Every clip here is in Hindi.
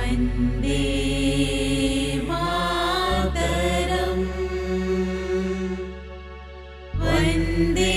वन्दे मातरम् वन्दे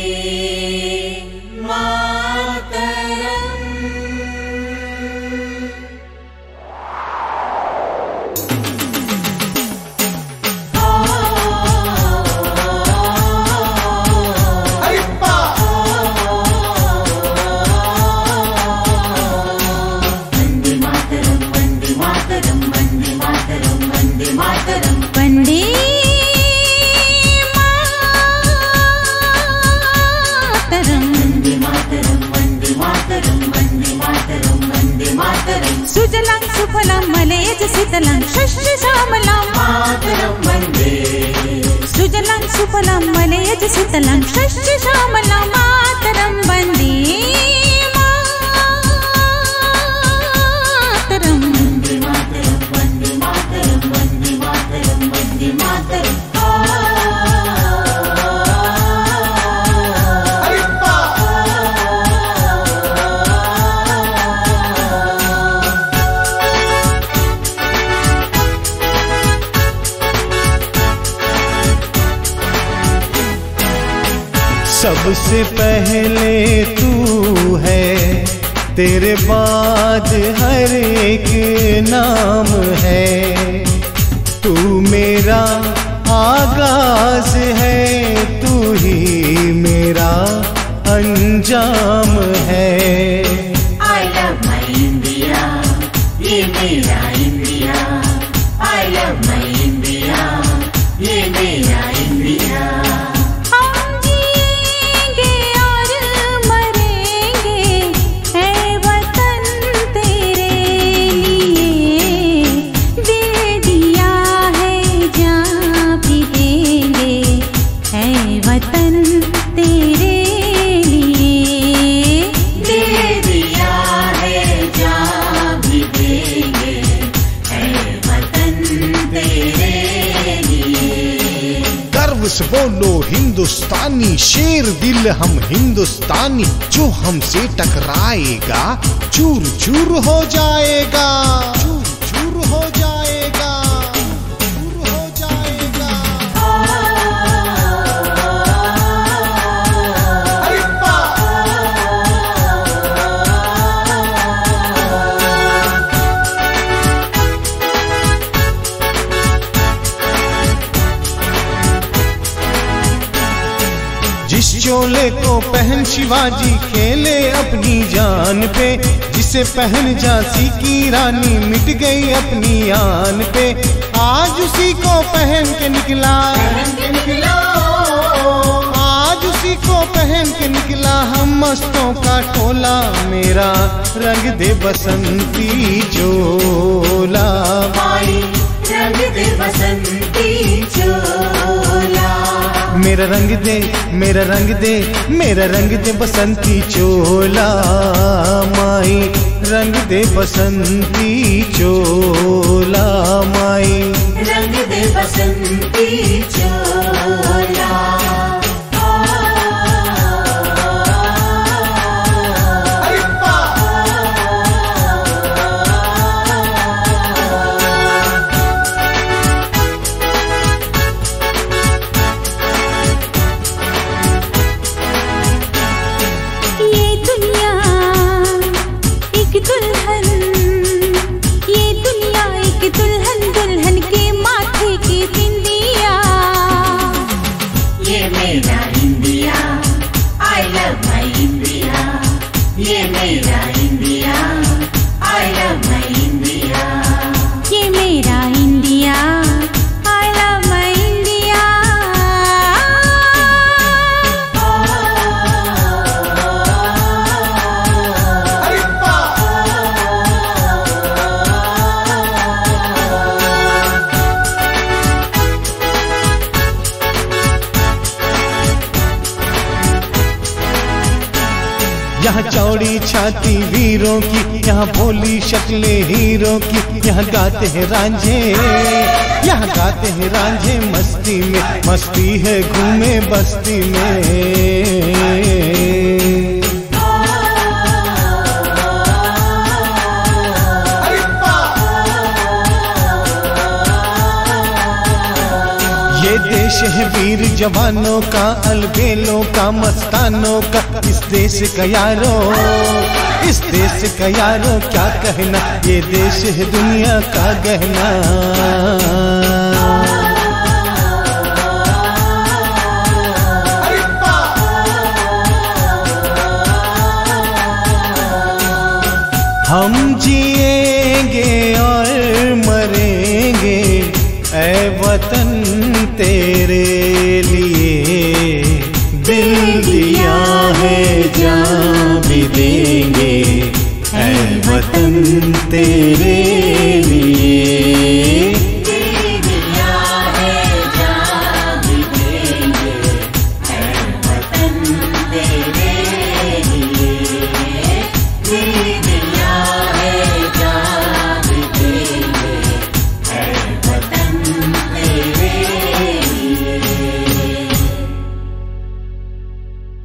सुजलां सुफलां मलयज शीतलां शस्य श्यामलां मातरं वन्दे सुजलां सुफलां मलयज शीतलां शस्य श्यामलां मातरं वन्दे मातरं वन्दे मातरं वन्दे मातरं वन्दे मातरं वन्दे मातरं सबसे पहले तू है, तेरे बाद हर एक नाम है। तू मेरा आगाज है, तू ही मेरा अंजाम है। I love my India, ये मेरा India. I love my India, ये मेरा इंडिया। बोलो हिंदुस्तानी, शेर दिल हम हिंदुस्तानी। जो हमसे टकराएगा चूर चूर हो जाएगा, चूर चूर हो जाएगा, चूर हो जाएगा। जिस चोले को पहन शिवाजी खेले अपनी जान पे, जिसे पहन झांसी की रानी मिट गई अपनी आन पे। आज उसी को पहन के निकला, आज उसी को पहन के निकला हम मस्तों का टोला। मेरा रंग दे बसंती चोला, रंग दे बसंती चोला। मेरा रंग दे, मेरा रंग दे, मेरा रंग दे बसंती चोला। माई रंग दे बसंती चोला, माई रंग दे बसंती चोला। ये मेरा India, I love my India, ये मेरा India, I love my India। यहाँ चौड़ी छाती वीरों की, यहाँ भोली शक्लें हीरों की। यहाँ गाते हैं रांझे, यहाँ गाते हैं रांझे मस्ती में। मस्ती है घूमे बस्ती में। देश है वीर जवानों का, अलबेलों का, मस्तानों का। इस देश का यारो, इस देश का यारो क्या कहना, ये देश है दुनिया का गहना। हम जिएंगे और मरेंगे ऐ वतन तेरे लिए, दिल दिया है जान भी देंगे ऐ वतन तेरे लिए।